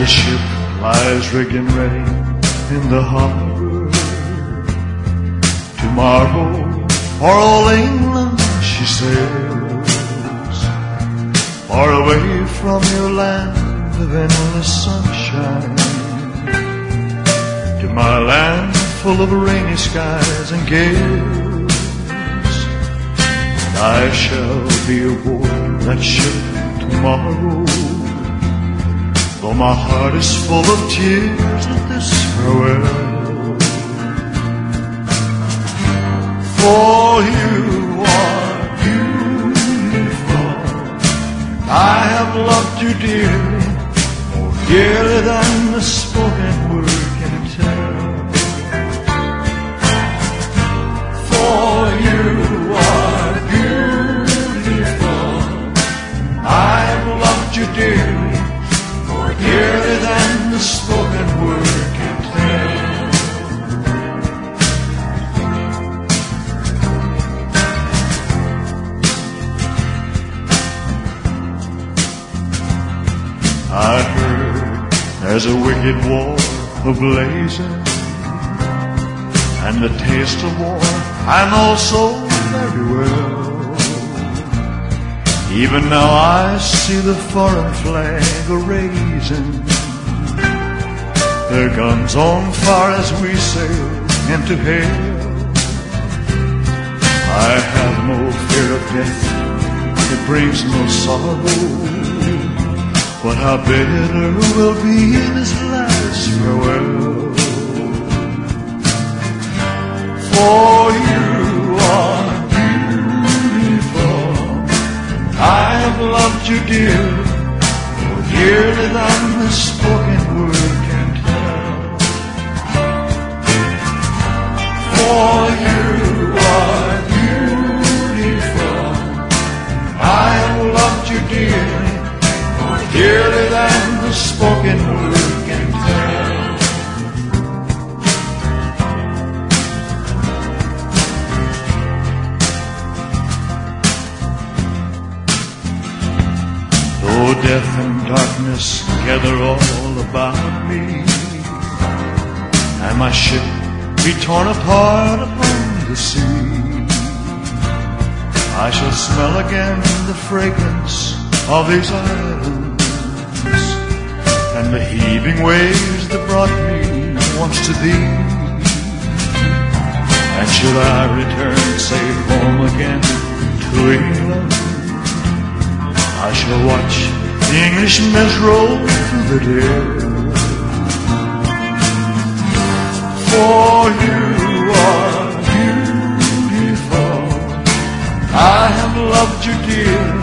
the ship lies rigged and ready in the harbor. Tomorrow for old England she sails, far away from your land of endless sunshine, to my land full of rainy skies and gales. And I shall be aboard that ship tomorrow, though my heart is full of tears at this farewell. For you are beautiful, I have loved you dearly, more dearly than the spoken word can tell. For you are beautiful, I have loved you dearly, more dearly than the spoken word can tell. I heard there's a wicked war a-blazing, and the taste of war I know so very well. Even now I see the foreign flag a-raising, their guns on fire as we sail into hell. I have no fear of death, it brings no sorrow, but how bitter will be this last farewell. For you are beautiful, I have loved you dearly, more dearly than the spoken word can tell. For you are beautiful, I have loved you dearly, dearly than the spoken word can tell. Though death and darkness gather all about me, and my ship be torn apart upon the sea, I shall smell again the fragrance of these islands, and the heaving waves that brought me once to thee. And should I return safe home again to England, I shall watch the English mess roll through the day. For you are beautiful, I have loved you dear,